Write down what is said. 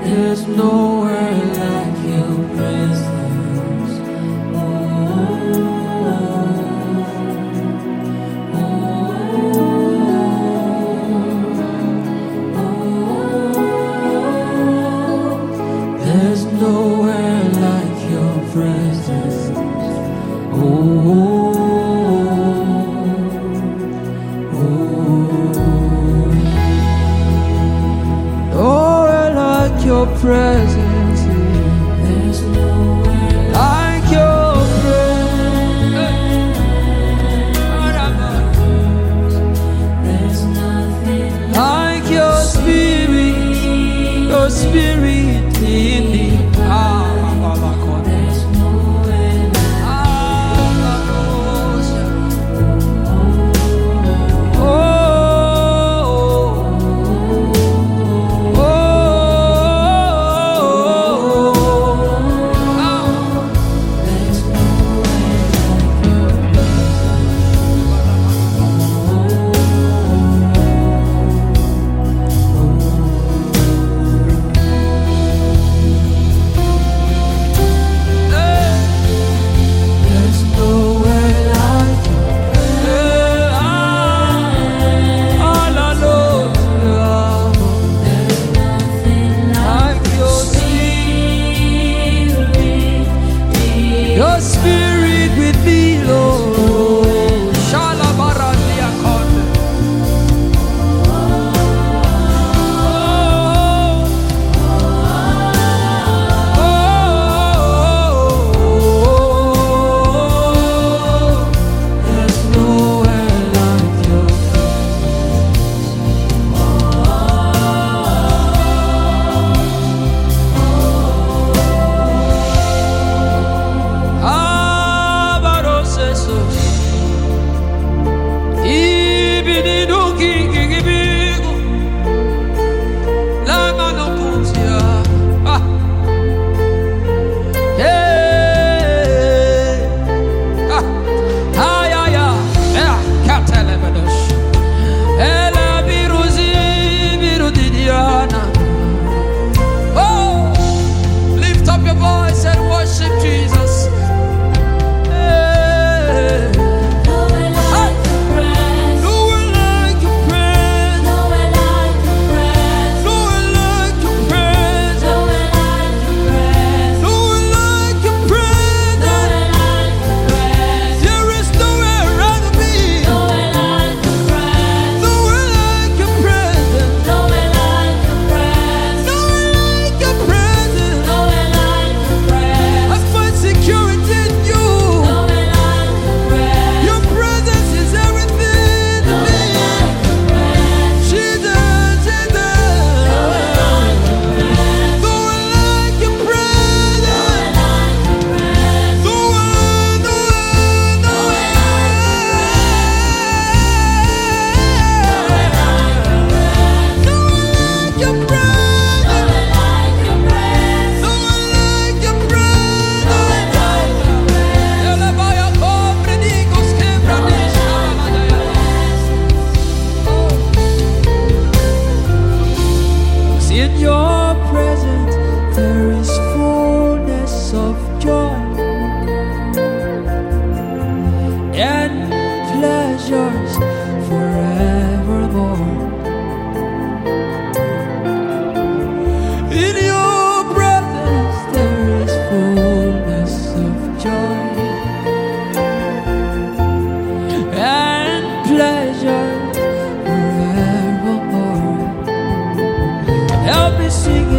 There's nowhere like your presence. There's nowhere like your presence. Nowhere like your presence. There's nowhere like your presence. There's nothing like your spirit in me. There's nowhere your spirit with me, Lord. Shalabarandia Konde. There's nowhere like your lift up your voice and worship Jesus. In your presence there is fullness of joy and pleasures forevermore. In your presence there is fullness of joy and pleasure forevermore. Help me sing